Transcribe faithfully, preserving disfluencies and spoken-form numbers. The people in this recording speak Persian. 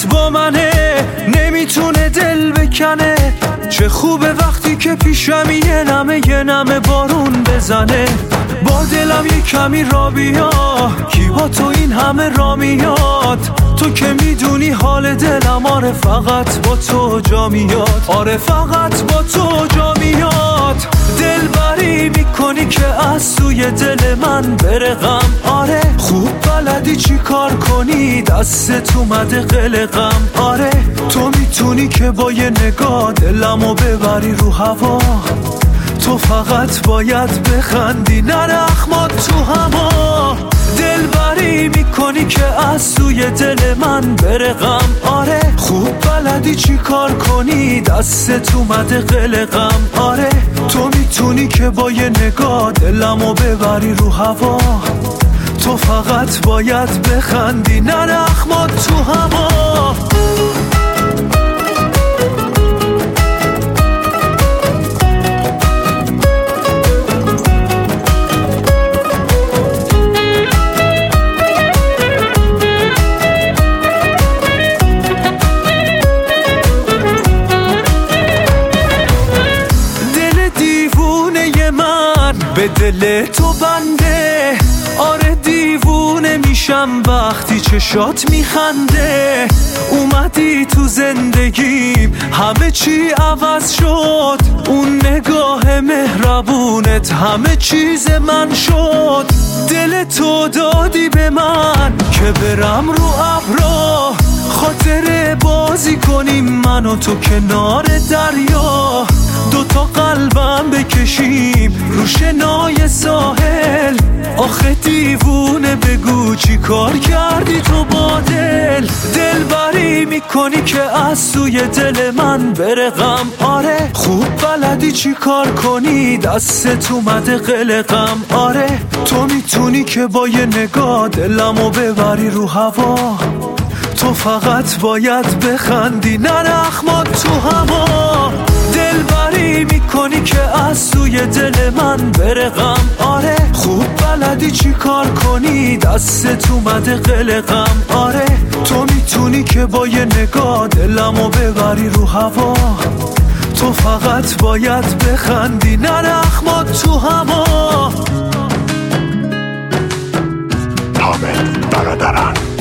فقط با منه، نمیتونه دل بکنه. چه خوبه وقتی که پیشم یه نمه یه نمه بارون بزنه. با دلم یه کمی را بیا، کی با تو این همه را میاد. تو که میدونی حال دلم، آره فقط با تو جا میاد. آره فقط با تو جا میاد. دل بری میکنی که از سوی دل من بره غم. آره خوب بلدی چی کار کنی، دستت اومده قلقم. آره تو میتونی که با یه نگاه دلمو ببری رو هوا. تو فقط باید بخندی، نره اخمات تو هوا. دل بری میکنی که از سوی دل من بره غم. آره خوب بلدی چی کار کنی، دستت اومده قلقم. آره تو میتونی که با یه نگاه دلمو ببری رو هوا. تو فقط باید بخندی، نره اخمات تو هوا. به دل تو بنده، آره دیوونه میشم وقتی چشات میخنده. اومدی تو زندگیم همه چی عوض شد، اون نگاه مهربونت همه چیز من شد. دل تو دادی به من که برم رو ابرا، خاطر بازی کنیم من و تو کنار دریا. دوتا قلبم بکشیم رو شنای ساحل. آخه دیوونه بگو چی کار کردی تو با دل. دل بری میکنی که از سوی دل من بره غم. آره خوب بلدی چی کار کنی، دستت اومده قلقم. آره تو میتونی که با یه نگاه دلمو ببری رو هوا. تو فقط باید بخندی، نره اخمات تو هوا. دل بری میکنی که از سوی دل من بره غم. آره خوب بلدی چی کار کنی، دستت اومده قلقم. آره تو میتونی که با یه نگاه دلمو ببری رو هوا. تو فقط باید بخندی، نره اخمات تو هوا. حامد برادران.